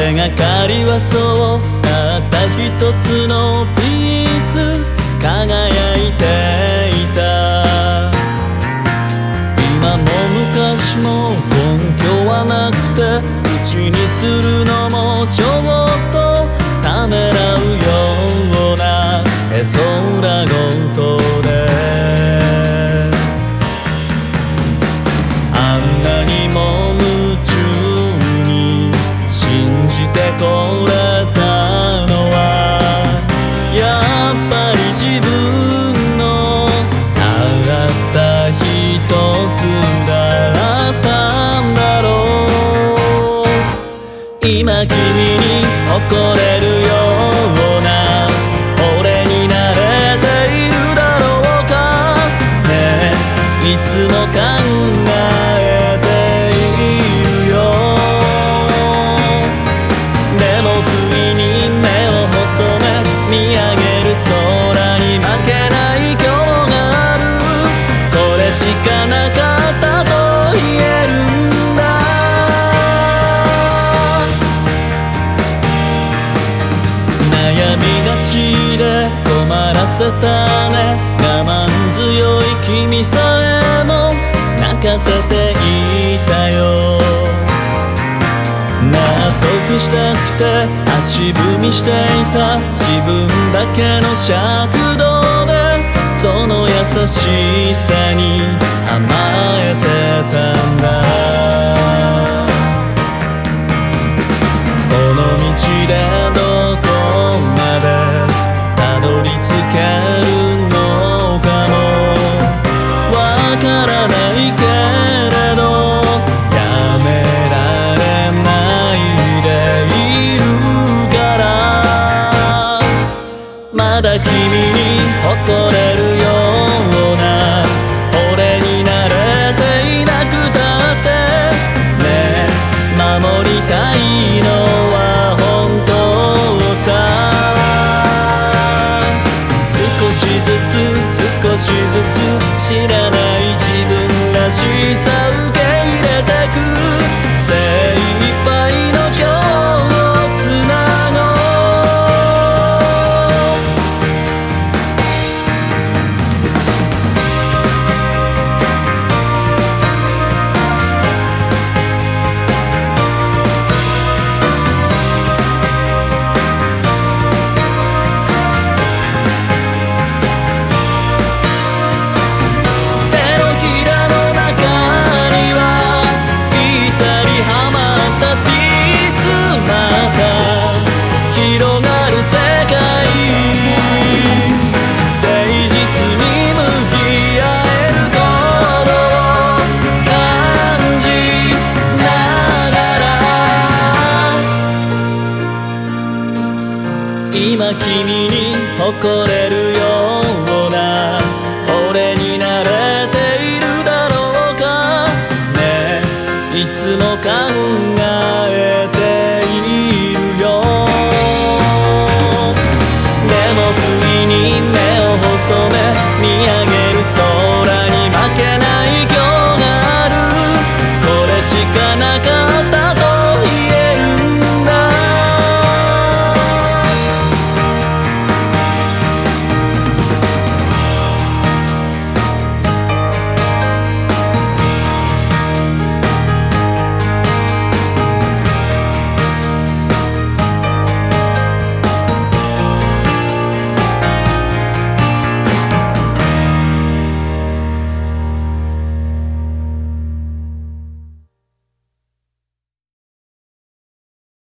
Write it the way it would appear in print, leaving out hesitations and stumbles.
れがかりはそうたった一つのピース輝いていた。今も昔も根拠はなくて口にするのもちょっとためらうような絵空ごとで、あんなにも夢中に信じてこれたのはやっぱり自分のたった一つだったんだろう。今君に誇れるような俺になれているだろうかねえ、いつも考えているよ。でも不意に目を細め見上げる空に負けない今日がある。これしかなかったと言えるんだ。悩みがちで困らせたね、我慢強い君さえも泣かせていたよ。納得したくて足踏みしていた自分だけの尺度でその優しさに甘えてたんだ。この道でどこまでたどり着けるのかもわからないけれどやめられないでいるから、まだ君に誇れるような俺になれていなくたってね、守りたいのは本当さ。少しずつ知らない自分らしさ受け入れてく、精一杯の今日をつなごう。今君に誇れるような俺になれているだろうかねえ、いつも考え